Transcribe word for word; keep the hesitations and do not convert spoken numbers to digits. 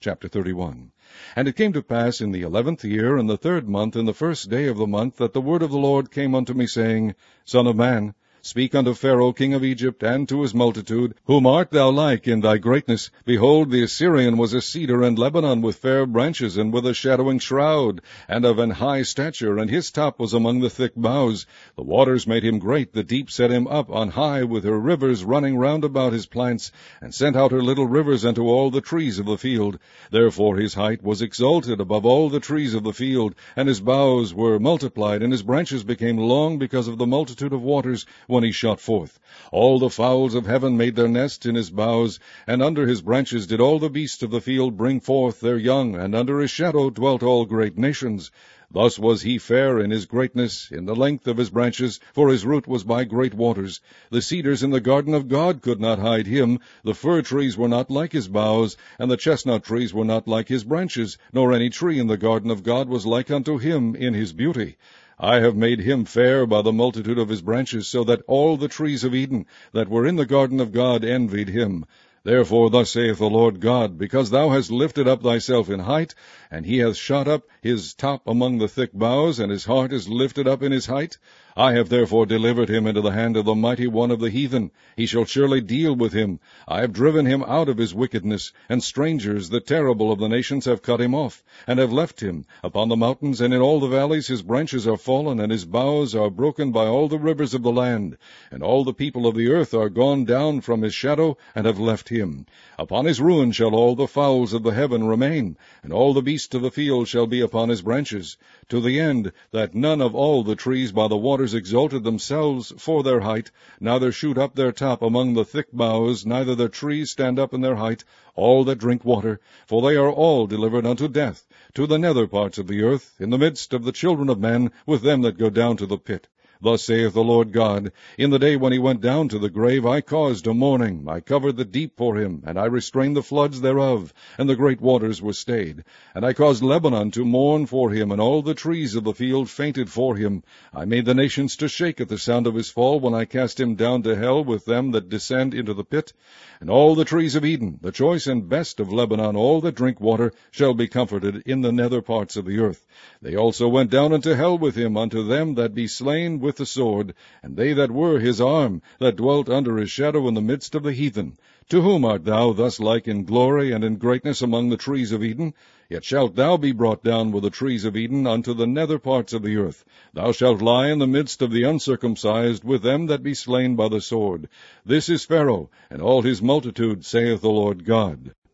Chapter thirty-one. And it came to pass in the eleventh year, in the third month, in the first day of the month, that the word of the Lord came unto me, saying, Son of man, speak unto Pharaoh king of Egypt, and to his multitude, Whom art thou like in thy greatness? Behold, the Assyrian was a cedar in Lebanon, with fair branches, and with a shadowing shroud, and of an high stature, and his top was among the thick boughs. The waters made him great, the deep set him up on high, with her rivers running round about his plants, and sent out her little rivers unto all the trees of the field. Therefore his height was exalted above all the trees of the field, and his boughs were multiplied, and his branches became long because of the multitude of waters, when he shot forth. All the fowls of heaven made their nests in his boughs, and under his branches did all the beasts of the field bring forth their young, and under his shadow dwelt all great nations. Thus was he fair in his greatness, in the length of his branches, for his root was by great waters. The cedars in the garden of God could not hide him. The fir trees were not like his boughs, and the chestnut trees were not like his branches, nor any tree in the garden of God was like unto him in his beauty. I have made him fair by the multitude of his branches, so that all the trees of Eden that were in the garden of God envied him. Therefore thus saith the Lord God, Because thou hast lifted up thyself in height, and he hath shot up his top among the thick boughs, and his heart is lifted up in his height, I have therefore delivered him into the hand of the mighty one of the heathen. He shall surely deal with him. I have driven him out of his wickedness, and strangers, the terrible of the nations, have cut him off, and have left him. Upon the mountains and in all the valleys his branches are fallen, and his boughs are broken by all the rivers of the land. And all the people of the earth are gone down from his shadow, and have left him. Upon his ruin shall all the fowls of the heaven remain, and all the beasts of the field shall be upon his branches, to the end that none of all the trees by the waters exalted themselves for their height, neither shoot up their top among the thick boughs, neither their trees stand up in their height, all that drink water, for they are all delivered unto death, to the nether parts of the earth, in the midst of the children of men, with them that go down to the pit. Thus saith the Lord God, In the day when he went down to the grave, I caused a mourning. I covered the deep for him, and I restrained the floods thereof, and the great waters were stayed. And I caused Lebanon to mourn for him, and all the trees of the field fainted for him. I made the nations to shake at the sound of his fall, when I cast him down to hell with them that descend into the pit. And all the trees of Eden, the choice and best of Lebanon, all that drink water, shall be comforted in the nether parts of the earth. They also went down into hell with him, unto them that be slain with the sword, and they that were his arm, that dwelt under his shadow in the midst of the heathen. To whom art thou thus like in glory and in greatness among the trees of Eden? Yet shalt thou be brought down with the trees of Eden unto the nether parts of the earth. Thou shalt lie in the midst of the uncircumcised, with them that be slain by the sword. This is Pharaoh, and all his multitude, saith the Lord God.